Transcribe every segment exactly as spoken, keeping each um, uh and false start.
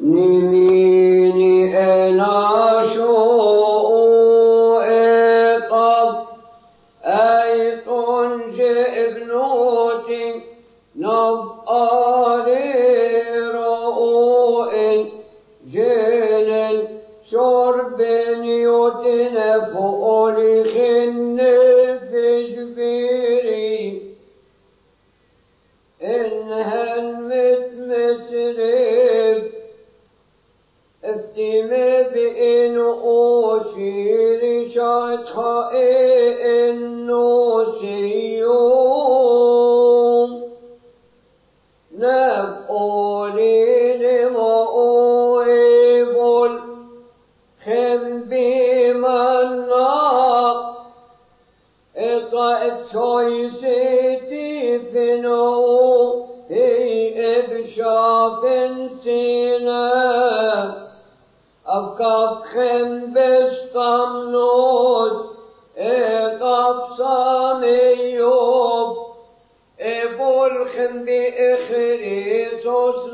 نميني أنا شو إطب أي طنج ابنوتي نبقاري رؤوء جيل شرب يتنفؤ لخن في جبيري إنها المتمسرب افتم بإن أوشير شاتخاء النوسيوم نبقولين وأوئبول خم بمنا اطاعت شويستي فنو هي ابشاف سينا أبقى خم بستمنوت اقف ساميوب ابول خم بإخريسوس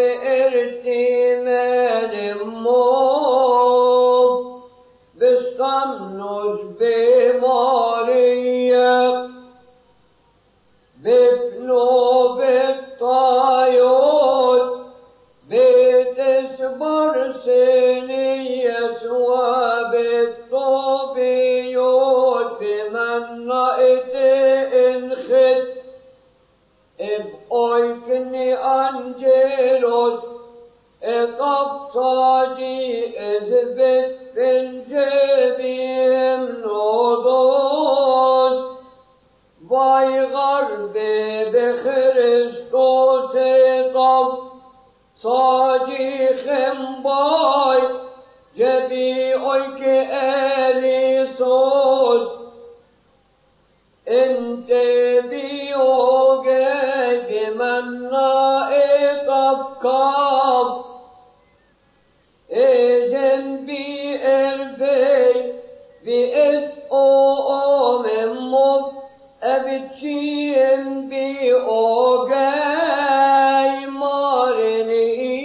نبئرتمان موب بستمنوت بماريا بفنو بالطايوت بتسبر سنية وبالطوبيوت بمنائت انخد ابقويكني أنجلوت اطبطاجي اذبت بنجبيهم نوضوت باي غربي بخريستوس طب صاجي خمباي جبي اويك آلي صوت انت بيوغي بمنا اتفكاب اجن بي اربي بإس او ممب ابتشين بي اوغاي مارني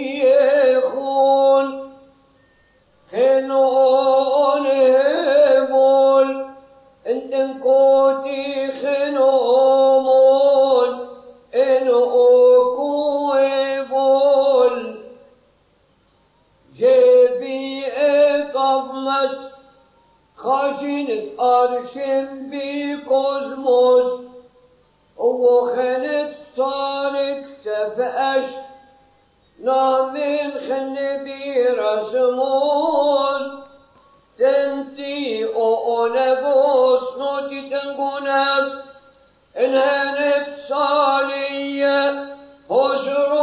يخون خنون هبول انتن كوتي خنومون انو كويبول جبي اطمس خاجنت أرشم بكوزموس وخنت صارك سفأش نامن خن برسمون تنتي او نبوس نوتي تنقنب انهنت صالية هشر